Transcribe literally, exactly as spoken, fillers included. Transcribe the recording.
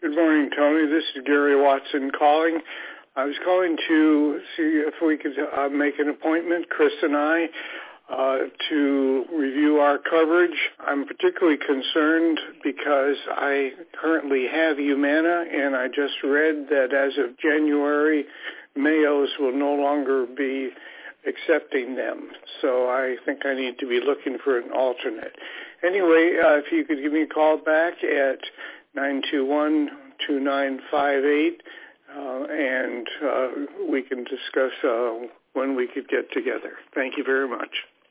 Good morning, Tony. This is Gary Watson calling. I was calling to see if we could uh, make an appointment, Chris and I, uh, to review our coverage. I'm particularly concerned because I currently have Humana, and I just read that as of January, Mayo's will no longer be accepting them. So I think I need to be looking for an alternate. Anyway, uh, if you could give me a call back at nine two one, two nine five eight, uh, and uh, we can discuss uh, when we could get together. Thank you very much.